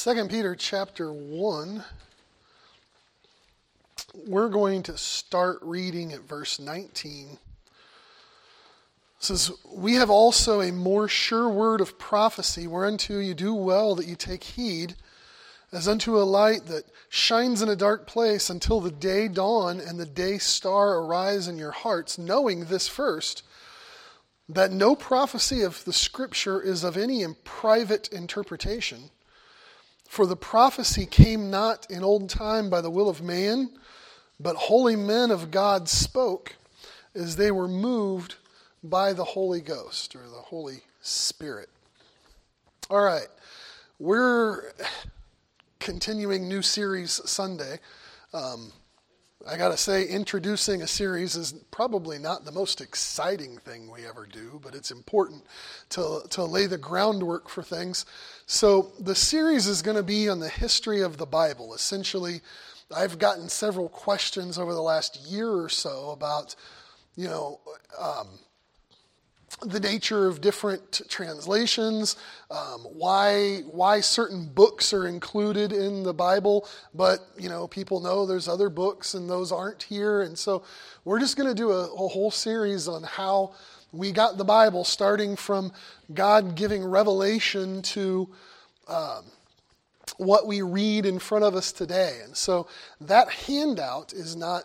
2 Peter chapter 1, we're going to start reading at verse 19. It says, "We have also a more sure word of prophecy, whereunto you do well that you take heed, as unto a light that shines in a dark place until the day dawn and the day star arise in your hearts, knowing this first, that no prophecy of the Scripture is of any private interpretation. For the prophecy came not in old time by the will of man, but holy men of God spoke as they were moved by the Holy Ghost," or the Holy Spirit. All right, we're continuing New Series Sunday. I got to say, introducing a series is probably not the most exciting thing we ever do, but it's important to lay the groundwork for things. So the series is going to be on the history of the Bible. Essentially, I've gotten several questions over the last year or so about, the nature of different translations, why certain books are included in the Bible, but people know there's other books and those aren't here, and so we're just going to do a whole series on how we got the Bible, starting from God giving revelation to what we read in front of us today. And so that handout is not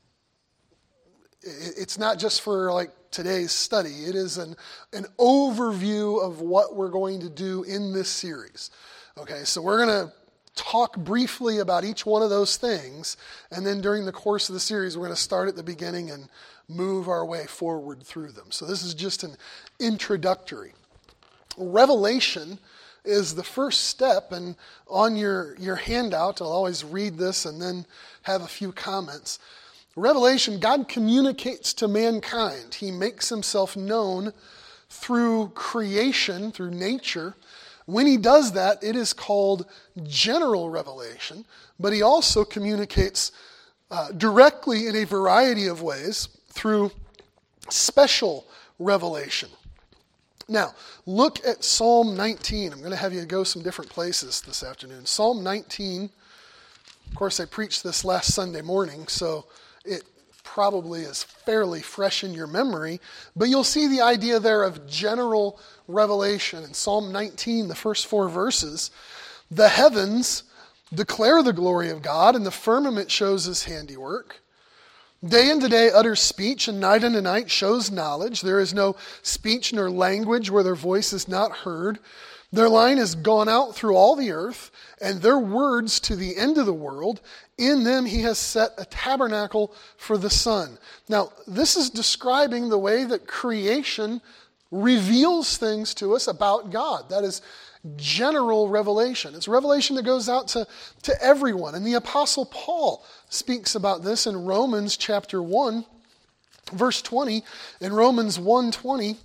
just for today's study. It is an overview of what we're going to do in this series. Okay, so we're going to talk briefly about each one of those things, and then during the course of the series, we're going to start at the beginning and move our way forward through them. So this is just an introductory. Revelation is the first step, and on your handout, I'll always read this and then have a few comments. Revelation, God communicates to mankind. He makes himself known through creation, through nature. When he does that, it is called general revelation, but he also communicates directly in a variety of ways through special revelation. Now, look at Psalm 19. I'm going to have you go some different places this afternoon. Psalm 19, of course, I preached this last Sunday morning, so it probably is fairly fresh in your memory, but you'll see the idea there of general revelation. In Psalm 19, the first 4 verses, "The heavens declare the glory of God, and the firmament shows his handiwork. Day unto day utters speech, and night unto night shows knowledge. There is no speech nor language where their voice is not heard. Their line is gone out through all the earth, and their words to the end of the world. In them he has set a tabernacle for the sun." Now, this is describing the way that creation reveals things to us about God. That is general revelation. It's revelation that goes out to everyone. And the Apostle Paul speaks about this in Romans chapter 1, verse 20. In Romans 1:20,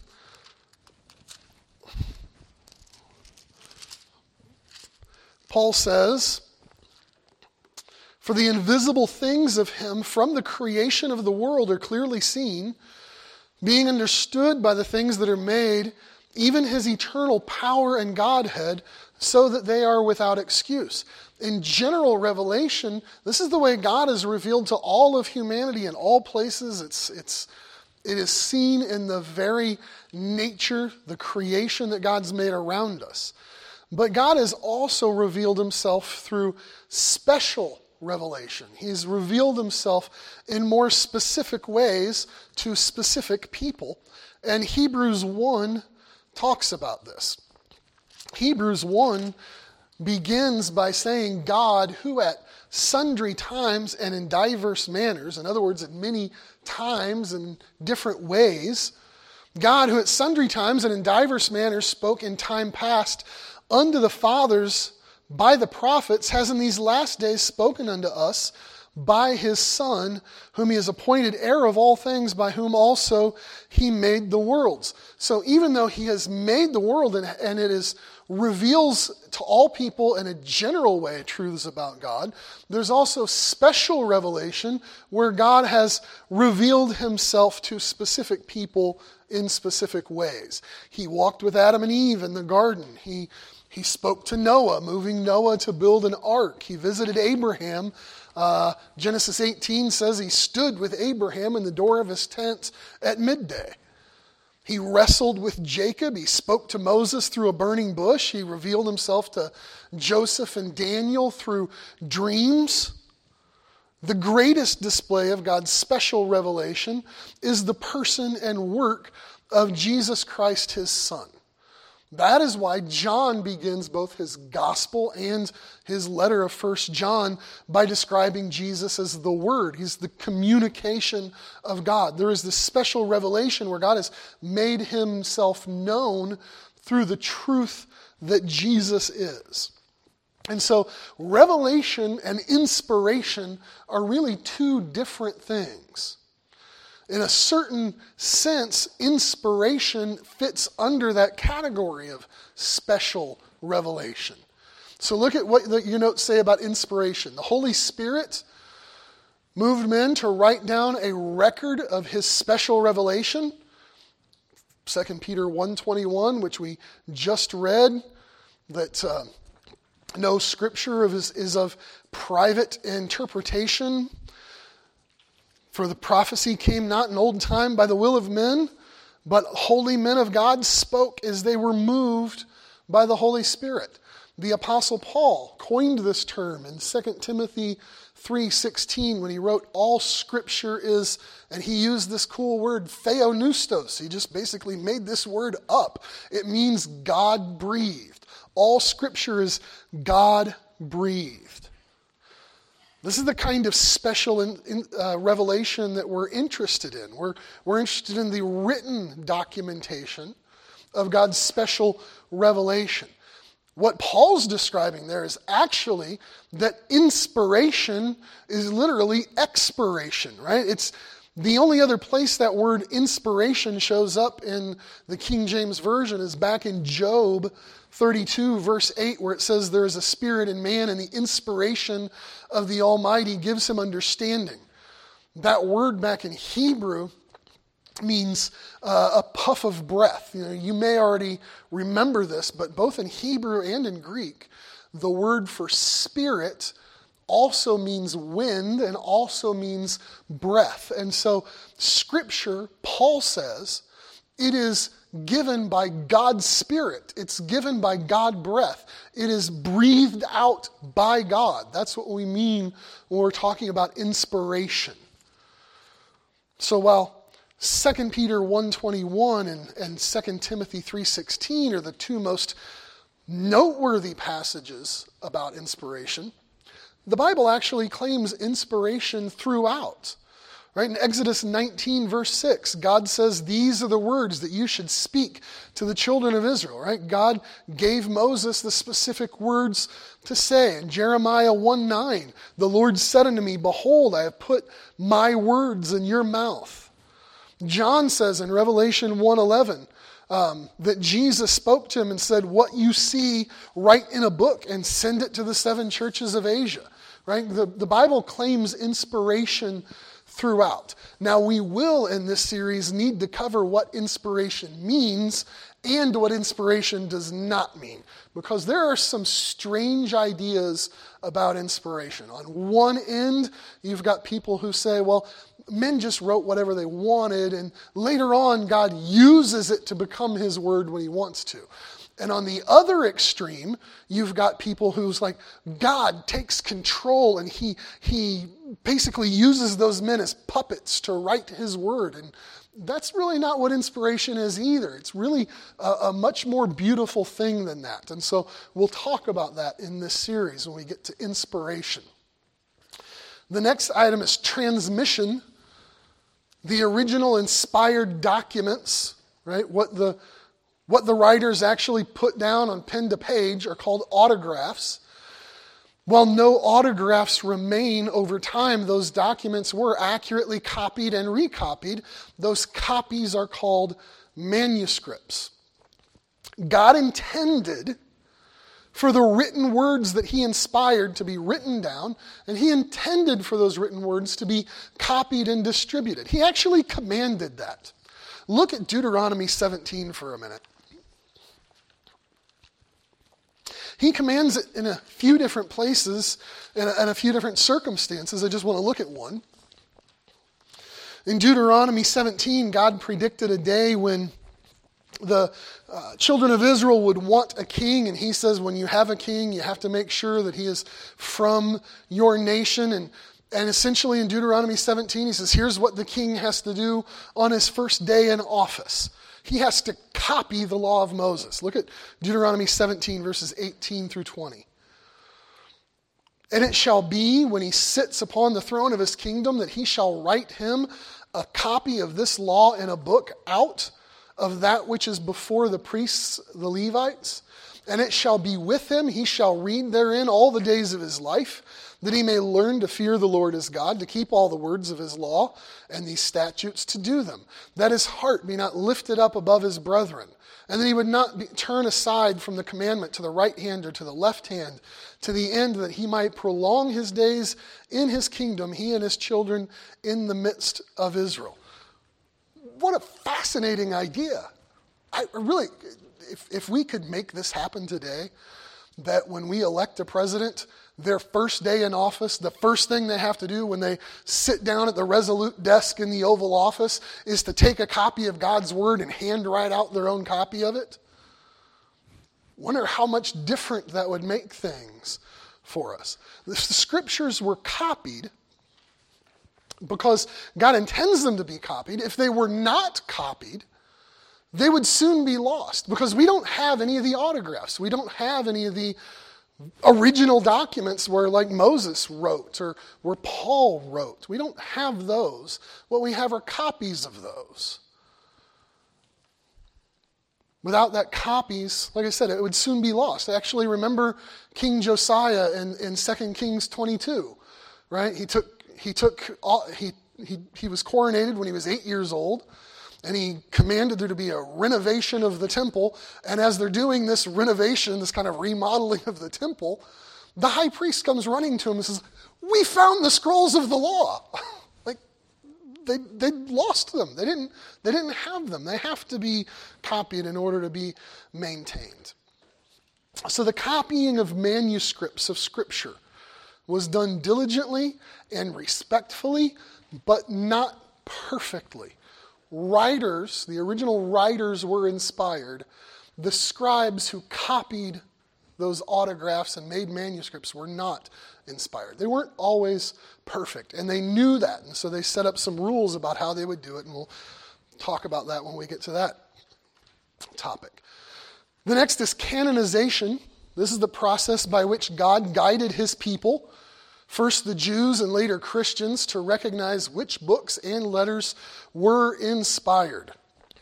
Paul says, "For the invisible things of him from the creation of the world are clearly seen, being understood by the things that are made, even his eternal power and Godhead, so that they are without excuse." In general revelation, this is the way God is revealed to all of humanity in all places. It is seen in the very nature, the creation that God's made around us. But God has also revealed himself through special revelation. He's revealed himself in more specific ways to specific people. And Hebrews 1 talks about this. Hebrews 1 begins by saying, "God, who at sundry times and in diverse manners," in other words, at many times and different ways, "God, who at sundry times and in diverse manners spoke in time past unto the fathers by the prophets, has in these last days spoken unto us by his Son, whom he has appointed heir of all things, by whom also he made the worlds." So even though he has made the world and it reveals to all people in a general way truths about God, there's also special revelation where God has revealed himself to specific people in specific ways. He walked with Adam and Eve in the garden. He He spoke to Noah, moving Noah to build an ark. He visited Abraham. Genesis 18 says he stood with Abraham in the door of his tent at midday. He wrestled with Jacob. He spoke to Moses through a burning bush. He revealed himself to Joseph and Daniel through dreams. The greatest display of God's special revelation is the person and work of Jesus Christ, his Son. That is why John begins both his gospel and his letter of 1 John by describing Jesus as the Word. He's the communication of God. There is this special revelation where God has made himself known through the truth that Jesus is. And so revelation and inspiration are really two different things. In a certain sense, inspiration fits under that category of special revelation. So look at what your notes say about inspiration. The Holy Spirit moved men to write down a record of his special revelation. 2 Peter 1:21, which we just read, that no scripture is of private interpretation. For the prophecy came not in old time by the will of men, but holy men of God spoke as they were moved by the Holy Spirit. The Apostle Paul coined this term in 2 Timothy 3:16 when he wrote, all scripture is, and he used this cool word, theopneustos. He just basically made this word up. It means God-breathed. All scripture is God-breathed. This is the kind of special revelation that we're interested in. We're interested in the written documentation of God's special revelation. What Paul's describing there is actually that inspiration is literally expiration, right? It's the only other place that word inspiration shows up in the King James Version is back in Job 32, verse 8, where it says there is a spirit in man and the inspiration of the Almighty gives him understanding. That word back in Hebrew means a puff of breath. You may already remember this, but both in Hebrew and in Greek, the word for spirit also means wind and also means breath. And so Scripture, Paul says, it is given by God's Spirit. It's given by God breath. It is breathed out by God. That's what we mean when we're talking about inspiration. So while 2 Peter 1:21 and 2 Timothy 3:16 are the two most noteworthy passages about inspiration, the Bible actually claims inspiration throughout. Right? In Exodus 19, verse 6, God says, these are the words that you should speak to the children of Israel. Right? God gave Moses the specific words to say. In Jeremiah 1:9, the Lord said unto me, behold, I have put my words in your mouth. John says in Revelation 1:11 that Jesus spoke to him and said, what you see, write in a book and send it to the 7 churches of Asia. Right? The Bible claims inspiration throughout. Now we will in this series need to cover what inspiration means and what inspiration does not mean, because there are some strange ideas about inspiration. On one end, you've got people who say, well, men just wrote whatever they wanted, and later on God uses it to become his word when he wants to. And on the other extreme, you've got people who's like, God takes control and he basically uses those men as puppets to write his word. And that's really not what inspiration is either. It's really a much more beautiful thing than that. And so we'll talk about that in this series when we get to inspiration. The next item is transmission. The original inspired documents, right? What the writers actually put down on pen to page are called autographs. While no autographs remain over time, those documents were accurately copied and recopied. Those copies are called manuscripts. God intended for the written words that he inspired to be written down, and he intended for those written words to be copied and distributed. He actually commanded that. Look at Deuteronomy 17 for a minute. He commands it in a few different places and a few different circumstances. I just want to look at one. In Deuteronomy 17, God predicted a day when the children of Israel would want a king, and he says when you have a king, you have to make sure that he is from your nation. And essentially in Deuteronomy 17, he says, here's what the king has to do on his first day in office. He has to copy the law of Moses. Look at Deuteronomy 17, verses 18 through 20. And it shall be when he sits upon the throne of his kingdom that he shall write him a copy of this law in a book out of that which is before the priests, the Levites. And it shall be with him, he shall read therein all the days of his life, that he may learn to fear the Lord his God, to keep all the words of his law and these statutes to do them, that his heart be not lifted up above his brethren, and that he would not turn aside from the commandment to the right hand or to the left hand, to the end that he might prolong his days in his kingdom, he and his children in the midst of Israel. What a fascinating idea. I really, if we could make this happen today, that when we elect a president, their first day in office, the first thing they have to do when they sit down at the Resolute desk in the Oval Office is to take a copy of God's Word and handwrite out their own copy of it. Wonder how much different that would make things for us. The Scriptures were copied because God intends them to be copied. If they were not copied, they would soon be lost because we don't have any of the autographs. We don't have any of the original documents where like Moses wrote or where Paul wrote. We don't have those. What we have are copies of those. Without that copies, like I said, it would soon be lost. I actually remember King Josiah in 2 Kings 22, right? He was coronated when he was 8 years old, and he commanded there to be a renovation of the temple. And as they're doing this renovation, this kind of remodeling of the temple, the high priest comes running to him and says, "We found the scrolls of the law." Like they lost them. They didn't have them. They have to be copied in order to be maintained. So the copying of manuscripts of Scripture was done diligently and respectfully, but not perfectly. Writers, the original writers were inspired. The scribes who copied those autographs and made manuscripts were not inspired. They weren't always perfect, and they knew that, and so they set up some rules about how they would do it, and we'll talk about that when we get to that topic. The next is canonization. This is the process by which God guided his people, first the Jews and later Christians, to recognize which books and letters were inspired.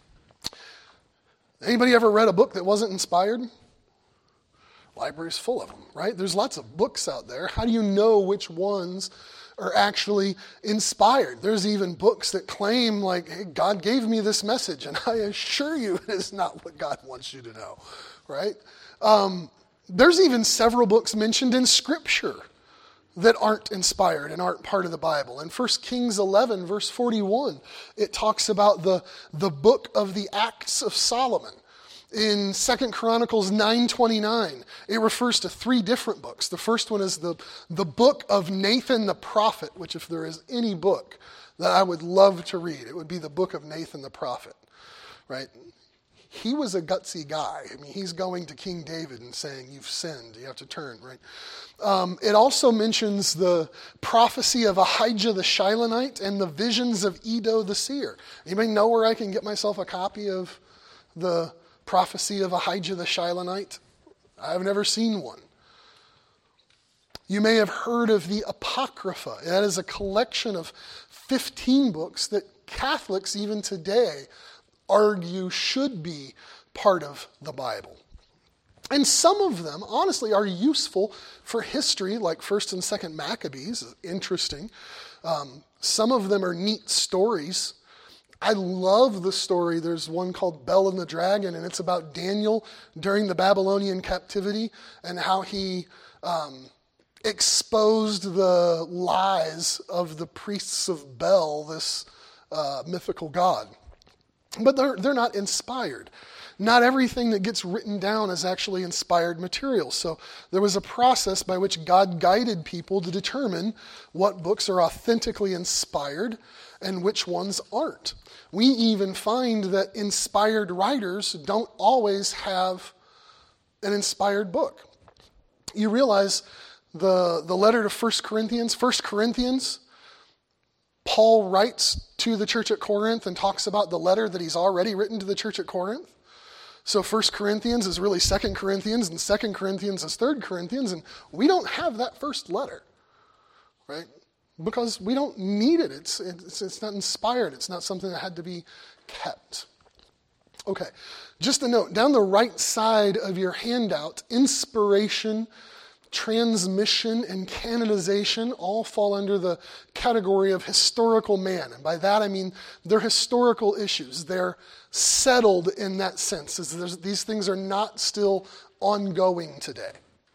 Anybody ever read a book that wasn't inspired? Library's full of them, right? There's lots of books out there. How do you know which ones are actually inspired? There's even books that claim like, hey, God gave me this message, and I assure you it is not what God wants you to know, right? There's even several books mentioned in Scripture that aren't inspired and aren't part of the Bible. In 1 Kings 11, verse 41, it talks about the book of the Acts of Solomon. In 2 Chronicles 9:29, it refers to 3 different books. The first one is the book of Nathan the prophet, which if there is any book that I would love to read, it would be the book of Nathan the prophet, right? He was a gutsy guy. I mean, he's going to King David and saying, "You've sinned, you have to turn," right? It also mentions the prophecy of Ahijah the Shilonite and the visions of Iddo the seer. Anybody know where I can get myself a copy of the prophecy of Ahijah the Shilonite? I've never seen one. You may have heard of the Apocrypha. That is a collection of 15 books that Catholics even today argue should be part of the Bible. And some of them, honestly, are useful for history, like 1st and 2nd Maccabees. Interesting. Some of them are neat stories. I love the story. There's one called Bel and the Dragon, and it's about Daniel during the Babylonian captivity and how he exposed the lies of the priests of Bel, this mythical god. But they're not inspired. not everything that gets written down is actually inspired material. So there was a process by which God guided people to determine what books are authentically inspired and which ones aren't. We even find that inspired writers don't always have an inspired book. You realize the letter to 1 Corinthians, Paul writes to the church at Corinth and talks about the letter that he's already written to the church at Corinth. So 1 Corinthians is really 2 Corinthians, and 2 Corinthians is 3 Corinthians, and we don't have that first letter, right? Because we don't need it. It's not inspired. It's not something that had to be kept. Okay, just a note, down the right side of your handout, inspiration, transmission, and canonization all fall under the category of historical man. And by that I mean they're historical issues. They're settled in that sense. These things are not still ongoing today.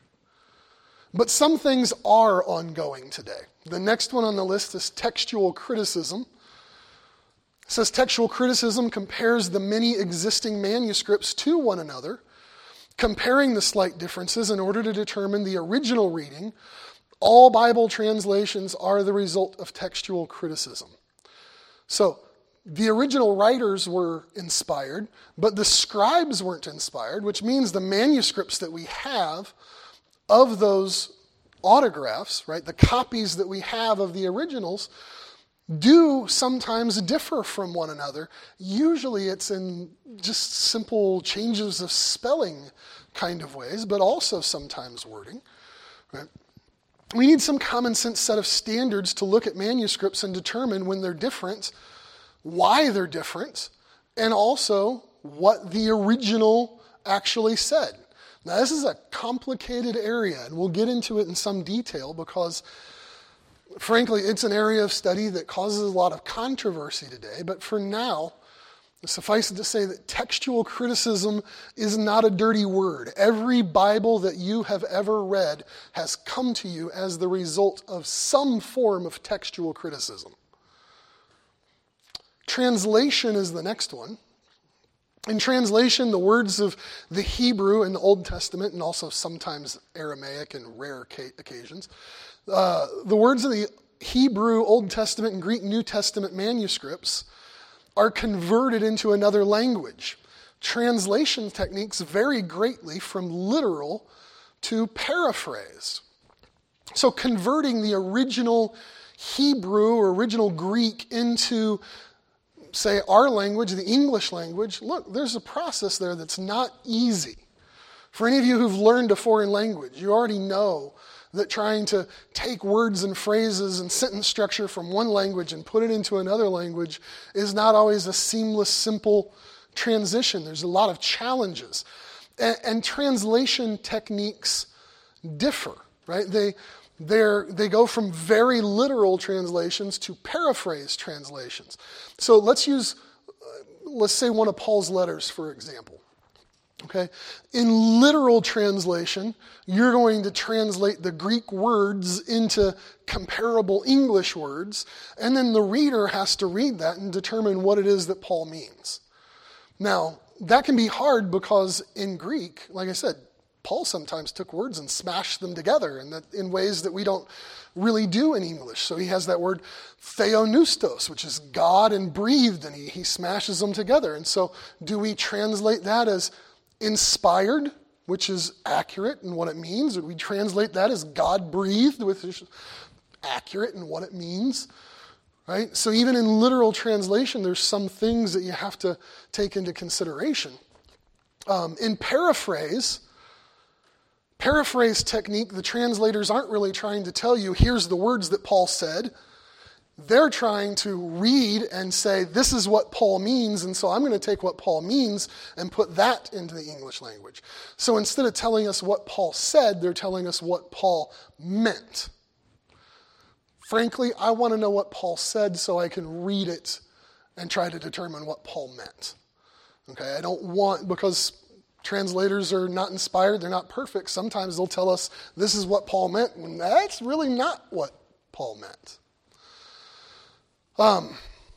But some things are ongoing today. The next one on the list is textual criticism. It says textual criticism compares the many existing manuscripts to one another, comparing the slight differences in order to determine the original reading. All Bible translations are the result of textual criticism. So the original writers were inspired, but the scribes weren't inspired, which means the manuscripts that we have of those autographs, right, the copies that we have of the originals, do sometimes differ from one another. Usually it's in just simple changes of spelling kind of ways, but also sometimes wording. Right? We need some common sense set of standards to look at manuscripts and determine when they're different, why they're different, and also what the original actually said. Now, this is a complicated area, and we'll get into it in some detail because, frankly, it's an area of study that causes a lot of controversy today. But for now, suffice it to say that textual criticism is not a dirty word. Every Bible that you have ever read has come to you as the result of some form of textual criticism. Translation is the next one. In translation, the words of the Hebrew in the Old Testament, and also sometimes Aramaic in rare occasions, the words of the Hebrew Old Testament and Greek New Testament manuscripts are converted into another language. Translation techniques vary greatly from literal to paraphrase. So converting the original Hebrew or original Greek into, say, our language, the English language, look, there's a process there that's not easy. For any of you who've learned a foreign language, you already know that trying to take words and phrases and sentence structure from one language and put it into another language is not always a seamless, simple transition. There's a lot of challenges. And translation techniques differ, right? They go from very literal translations to paraphrase translations. So let's say one of Paul's letters, for example. Okay? In literal translation, you're going to translate the Greek words into comparable English words, and then the reader has to read that and determine what it is that Paul means. Now, that can be hard because in Greek, like I said, Paul sometimes took words and smashed them together in ways that we don't really do in English. So he has that word theonoustos, which is God and breathed, and he smashes them together. And so do we translate that as inspired, which is accurate in what it means? Or do we translate that as God breathed, which is accurate in what it means? Right? So even in literal translation, there's some things that you have to take into consideration. In paraphrase technique, the translators aren't really trying to tell you, here's the words that Paul said. They're trying to read and say, this is what Paul means, and so I'm going to take what Paul means and put that into the English language. So instead of telling us what Paul said, they're telling us what Paul meant. Frankly, I want to know what Paul said so I can read it and try to determine what Paul meant. Okay, I don't want, because translators are not inspired, they're not perfect. Sometimes they'll tell us this is what Paul meant, when that's really not what Paul meant.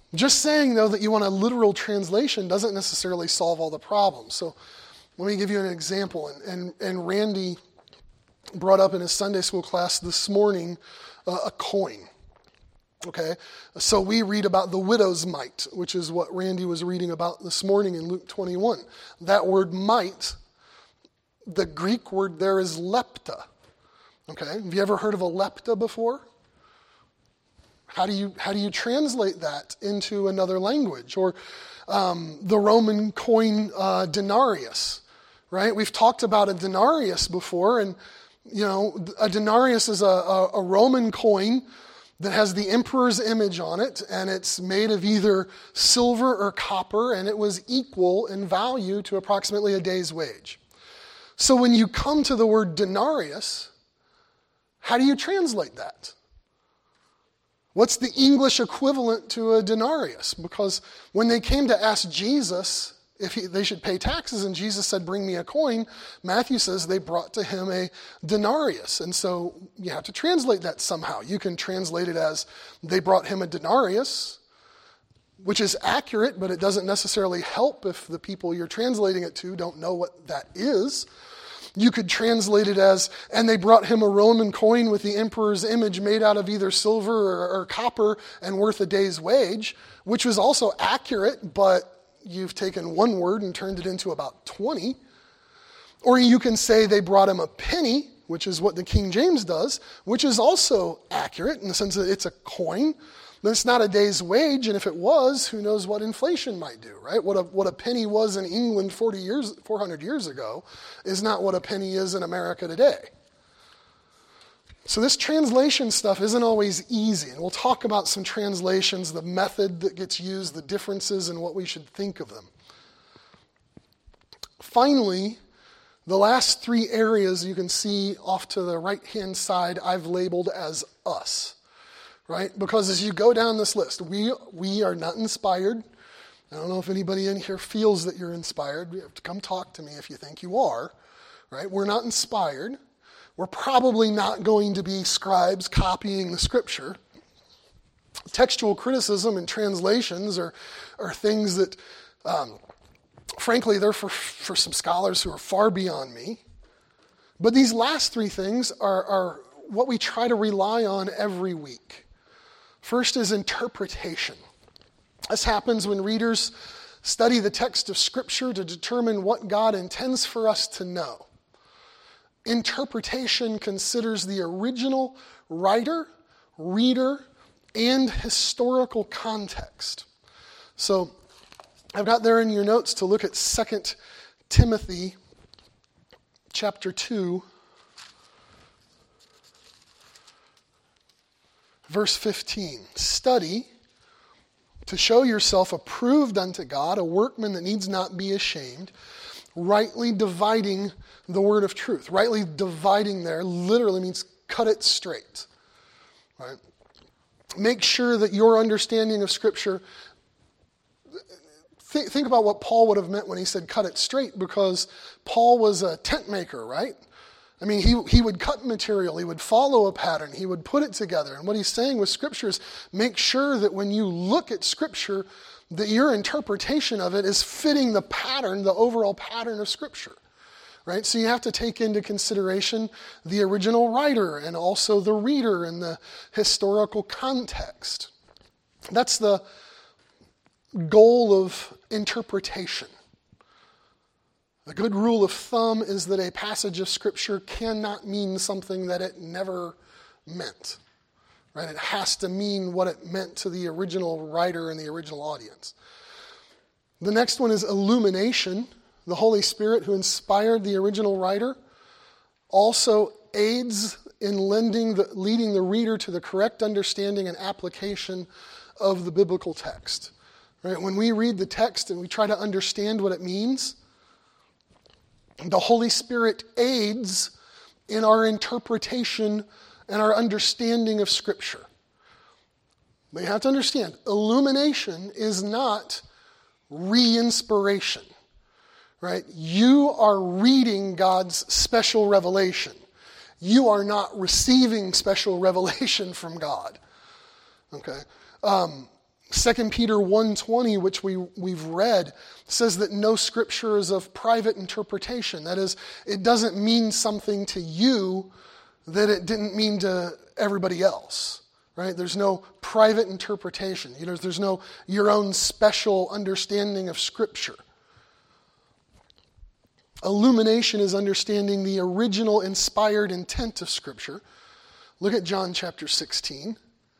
Just saying, though, that you want a literal translation doesn't necessarily solve all the problems. So let me give you an example. And Randy brought up in his Sunday school class this morning a coin. Okay, so we read about the widow's mite, which is what Randy was reading about this morning in Luke 21. That word mite, the Greek word there is lepta. Okay, have you ever heard of a lepta before? How do you translate that into another language? Or the Roman coin denarius, right? We've talked about a denarius before, and a denarius is a Roman coin that has the emperor's image on it, and it's made of either silver or copper, and it was equal in value to approximately a day's wage. So when you come to the word denarius, how do you translate that? What's the English equivalent to a denarius? Because when they came to ask Jesus if they should pay taxes, and Jesus said, bring me a coin, Matthew says they brought to him a denarius. And so you have to translate that somehow. You can translate it as they brought him a denarius, which is accurate, but it doesn't necessarily help if the people you're translating it to don't know what that is. You could translate it as, and they brought him a Roman coin with the emperor's image made out of either silver or copper and worth a day's wage, which was also accurate, but you've taken one word and turned it into about 20. Or you can say they brought him a penny, which is what the King James does, which is also accurate in the sense that it's a coin. But it's not a day's wage, and if it was, who knows what inflation might do, right? What a penny was in England 400 years ago is not what a penny is in America today. So this translation stuff isn't always easy, and we'll talk about some translations, the method that gets used, the differences, and what we should think of them. Finally, the last three areas you can see off to the right-hand side I've labeled as us, right? Because as you go down this list, we are not inspired. I don't know if anybody in here feels that you're inspired. You have to come talk to me if you think you are, right? We're not inspired. We're probably not going to be scribes copying the scripture. Textual criticism and translations are things that, frankly, they're for some scholars who are far beyond me. But these last three things are what we try to rely on every week. First is interpretation. This happens when readers study the text of Scripture to determine what God intends for us to know. Interpretation considers the original writer, reader, and historical context. So I've got there in your notes to look at 2 Timothy chapter 2, verse 15. Study to show yourself approved unto God, a workman that needs not be ashamed, rightly dividing the word of truth. Rightly dividing there literally means cut it straight. Right? Make sure that your understanding of Scripture, think about what Paul would have meant when he said cut it straight, because Paul was a tent maker, right? I mean, he would cut material, he would follow a pattern, he would put it together. And what he's saying with Scripture is make sure that when you look at Scripture, that your interpretation of it is fitting the pattern, the overall pattern of Scripture. Right? So you have to take into consideration the original writer and also the reader and the historical context. That's the goal of interpretation. A good rule of thumb is that a passage of Scripture cannot mean something that it never meant. Right? It has to mean what it meant to the original writer and the original audience. The next one is illumination. The Holy Spirit, who inspired the original writer, also aids in leading the reader to the correct understanding and application of the biblical text. Right? When we read the text and we try to understand what it means, the Holy Spirit aids in our interpretation and our understanding of Scripture. But you have to understand, illumination is not re-inspiration. Right? You are reading God's special revelation. You are not receiving special revelation from God. Okay? 2 Peter 1:20, which we've read, says that no scripture is of private interpretation. That is, it doesn't mean something to you that it didn't mean to everybody else. Right? There's no private interpretation. There's no your own special understanding of Scripture. Illumination is understanding the original inspired intent of Scripture. Look at John chapter 16.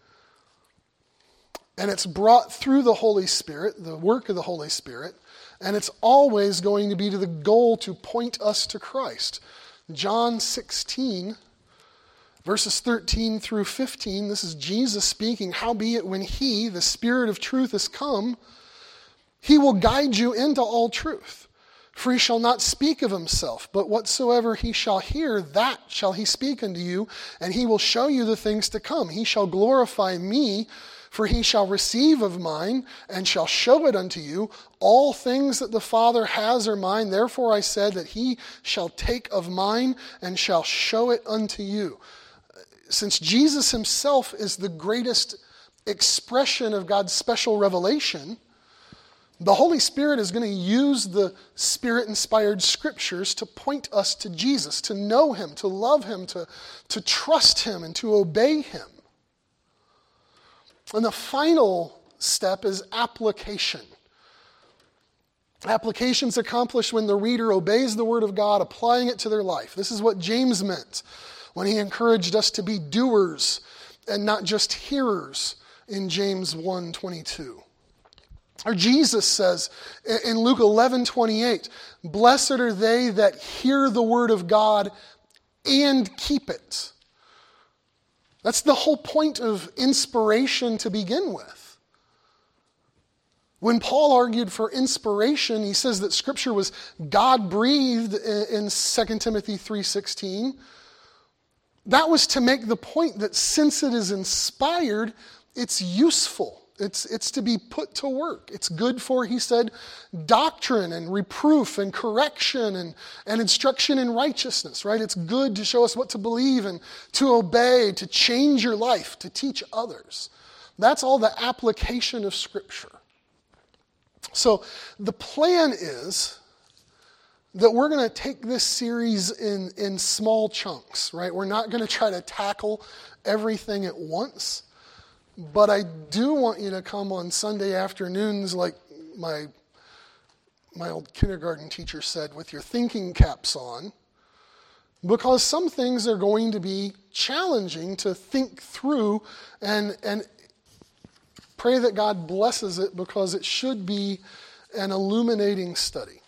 And it's brought through the Holy Spirit, the work of the Holy Spirit, and it's always going to be to the goal to point us to Christ. John 16, verses 13 through 15, this is Jesus speaking. Howbeit when he, the Spirit of truth, is come, he will guide you into all truth. For he shall not speak of himself, but whatsoever he shall hear, that shall he speak unto you, and he will show you the things to come. He shall glorify me, for he shall receive of mine, and shall show it unto you. All things that the Father has are mine. Therefore I said that he shall take of mine, and shall show it unto you. Since Jesus himself is the greatest expression of God's special revelation, the Holy Spirit is going to use the Spirit-inspired Scriptures to point us to Jesus, to know him, to love him, to trust him, and to obey him. And the final step is application. Application is accomplished when the reader obeys the Word of God, applying it to their life. This is what James meant when he encouraged us to be doers and not just hearers in James 1:22. Or Jesus says in Luke 11:28, "Blessed are they that hear the word of God and keep it." That's the whole point of inspiration to begin with. When Paul argued for inspiration, he says that Scripture was God-breathed in 2 Timothy 3:16. That was to make the point that since it is inspired, it's useful. It's to be put to work. It's good for, he said, doctrine and reproof and correction and instruction in righteousness, right? It's good to show us what to believe and to obey, to change your life, to teach others. That's all the application of Scripture. So the plan is that we're going to take this series in small chunks, right? We're not going to try to tackle everything at once. But I do want you to come on Sunday afternoons, like my old kindergarten teacher said, with your thinking caps on, because some things are going to be challenging to think through, and pray that God blesses it, because it should be an illuminating study.